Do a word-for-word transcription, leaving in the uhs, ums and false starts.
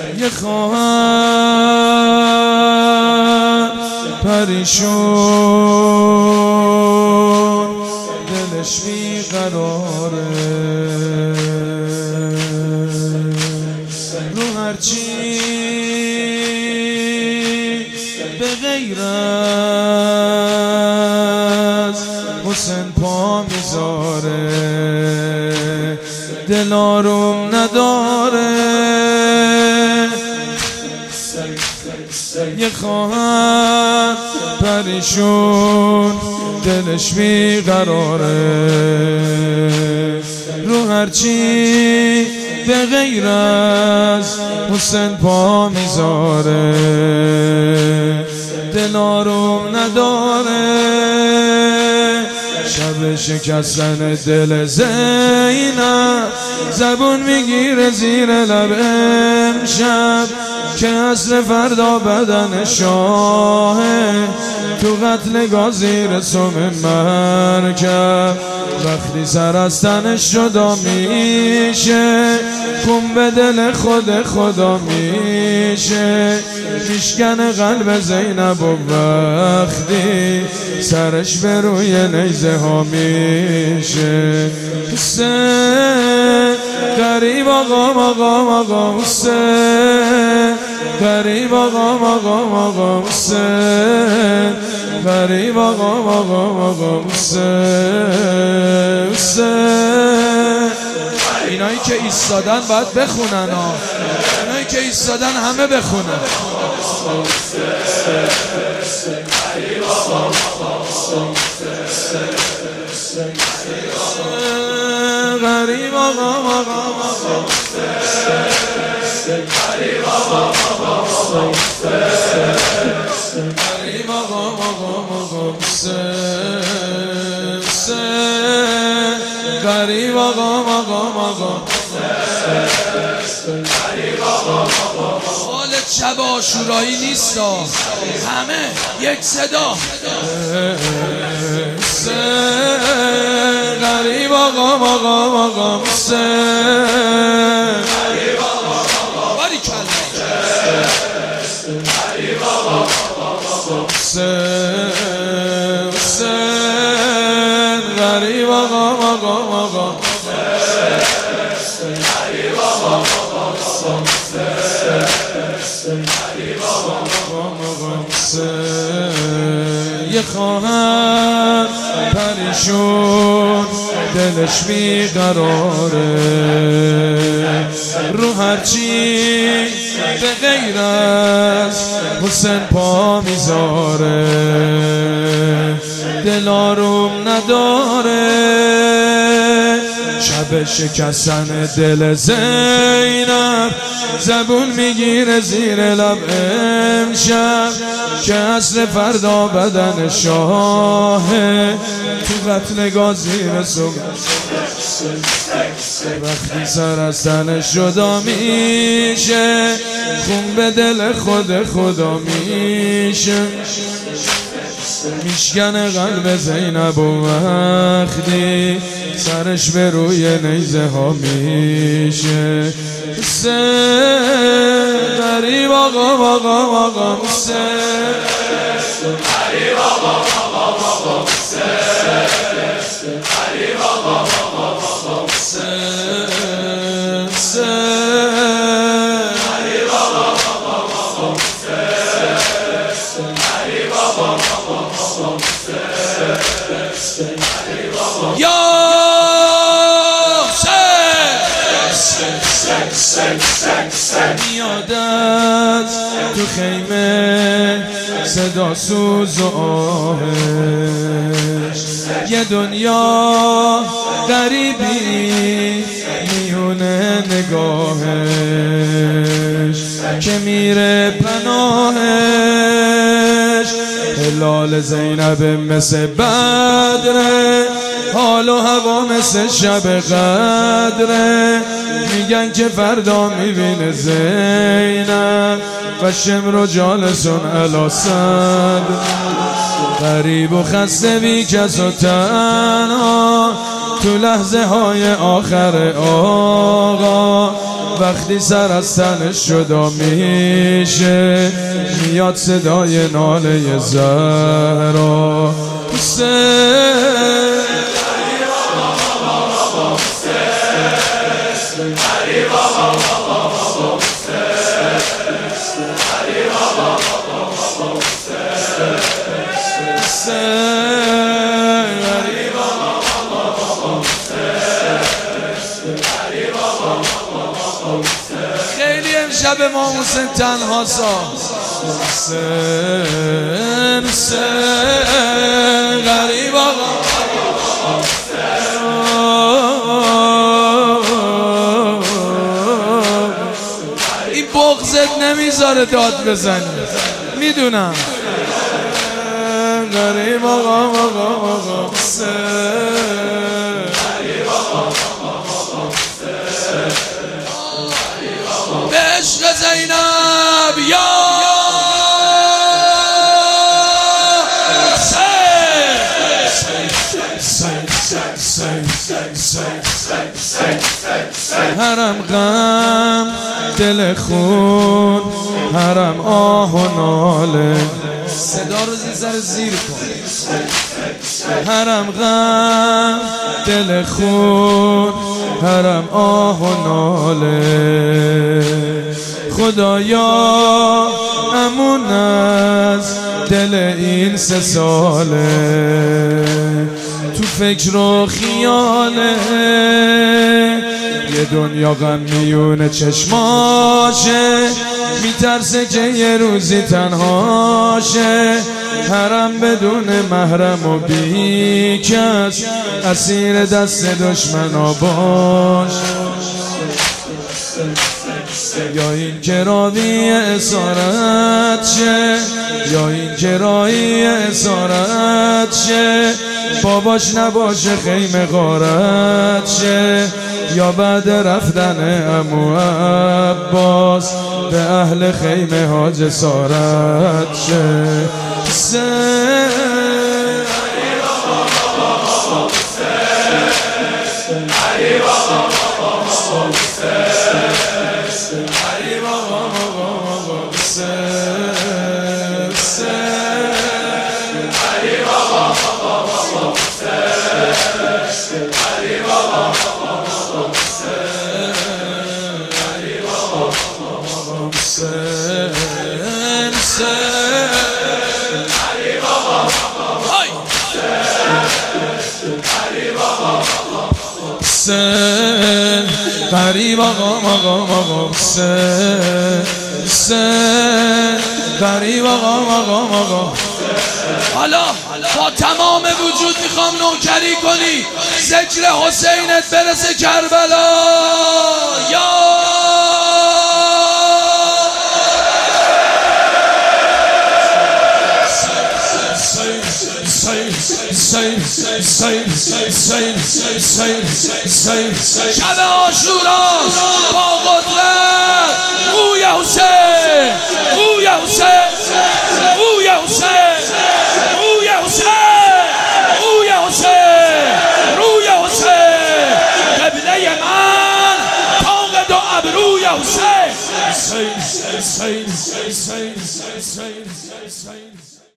یه خواهر پریشون دلش بیقراره، رو هرچی به غیر از حسین پا میذاره، دل آروم نداره. یه خواهر پریشون دلش بیقراره، رو هرچی به غیر از حسین پا میذاره، دل آروم نداره. شب شکستن دل زینب زبون میگیره زیر لب امشب، که اصل فردا بدن شاهه، تو قتلگاه زیر سم مرکب. وقتی سر از تنش جدا میشه، خون به دل خود خدا میشه، میشکن قلب زینب و وقتی سرش به روی نیزه ها میشه. حسین غریب آقا آقا آقا حسین، غریب آقا آقا آقا حسین، غریب آقا آقا آقا حسین. حسین اینایی که ایستادن باید بخونن ها، اینایی که ایستادن همه بخونن. غریب آقا آقا غریب آقا غریب آقا آقا غریب آقا آقا حال شب عاشورایی نیست، همه یک صدا. غریب آقا آقا آقا حسین، باری کلا غریب آقا حسین، حسین غریب آقا آقا آقا غریب آقا یه خواهر پریشون دلش بیقراره، رو هرچی به غیر از حسین پا میذاره، دل آروم نداره. شب شکستن دل زینب زبون میگیره زیر لب امشب، که اصل فردا بدن شاهه، تو قتلگاه زیر سم. وقتی سر از تنش جدا میشه، خون به دل خود خدا میشه، میشکن قلب زینب و وقتی سرش به روی نیزه ها میشه. حسین غریب آقا آقا آقا حسین، غریب آقا آقا آقا حسین، غریب آقا آقا آقا حسین، غریب آقا آقا آقا حسین، غریب آقا آقا آقا حسین. یا میادت تو خیمه صدا سوز و آهش، یه دنیا غریبی میونه نگاهش، که میره پناهش. هلال زینب مثل بدره، حال و هوا مثل شب قدره، میگن که فردا میبینه زینب و شمر و جالسون علی صد. غریب و خسته بی کس و تنها، تو لحظه های آخر آقا وقتی سر از تنش جدا میشه میاد صدای ناله زهرا خیلی امشب امام حسین تنها سا حسین حسین غریب آقا این بغضت نمیذاره داد بزنی میدونم غریب آقا آقا آقا به عشق زینب یا حرم غم دل خون حرم آه و ناله صدا رو زیر زیر کن حرم غم دل خون حرم آه و ناله خدایا امون از دل این سه ساله تو فکر و خیاله یه دنیا غم میونه چشماشه میترسه که یه روزی تنهاشه حرم بدون محرم و بی کس اسیر دست دشمنا باش یا این که راوی اسارت شه یا این که راوی اسارت شه باباش نباشه خیمه غارت شه یا بعد رفتن عمو عباس به اهل خیمه ها جسارت شه غریب آقا آقا آقا غریب آقا آقا آقا حالا با تمام وجود میخوام نوکری کنی ذکر حسینت برسه کربلا یا شب عاشورا با قدرت روی حسین روی حسین روی حسین روی حسین روی حسین روی حسین قبله من طاقت و ابروی حسین